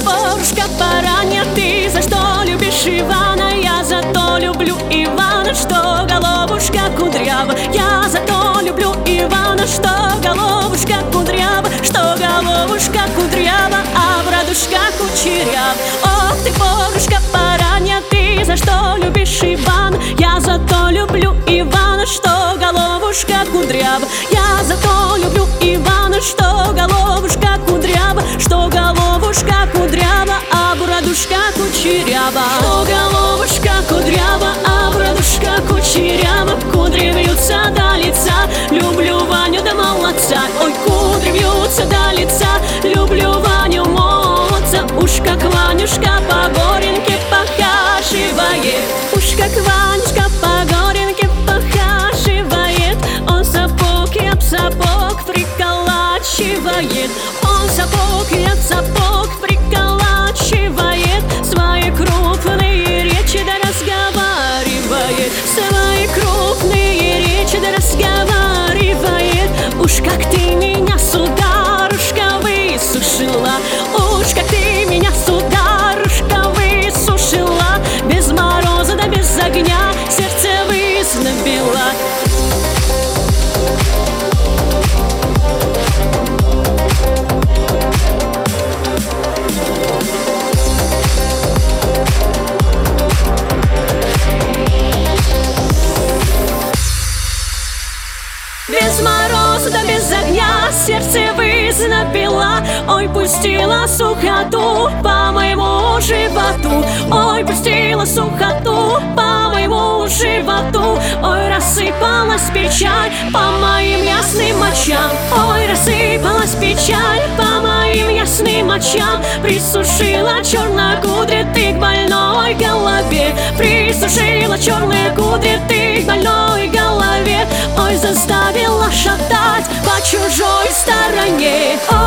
Борушка поранья, ты за что любишь Ивана? Я за то люблю Ивана, что головушка кудрява. Я за то люблю Ивана, что головушка кудрява, что головушка кудрява, а брадушка кучеряв. Ох ты, Борушка поранья, ты за что любишь Ивана? Я за то люблю Ивана, что головушка кудрява. Я за то люблю Ивана, что головушка кудрява, что головушка кудрява, а брадушка кучерява. Что головушка кудрява, а брадушка кучерява. Кудри вьются до лица, люблю Ваню да молодца. Ой, кудри вьются до лица, люблю Ваню молодца. Уж как Ванюшка по горенке похаживает, уж как Ванюшка по горенке похаживает. Он сапог и об сапог приколачивает, он сапог и об сапог приколачивает. Свои крупные речи да разговаривает, свои крупные речи да разговаривает. Уж как ты меня, сударушка, высушила, уж как ты меня, сударушка, высушила. Без мороза да без огня сердце вызнобила. Без мороза да без огня сердце вызнобила. Ой, пустила сухоту по моему животу, ой, пустила сухоту по моему животу. Ой, рассыпалась печаль по моим ясным очам, ой, рассыпалась печаль по моим ясным очам. Присушила черные кудри ты к больной голове, присушила черные кудри ты к больной голове. Ой, заставила шатать по чужой стороне.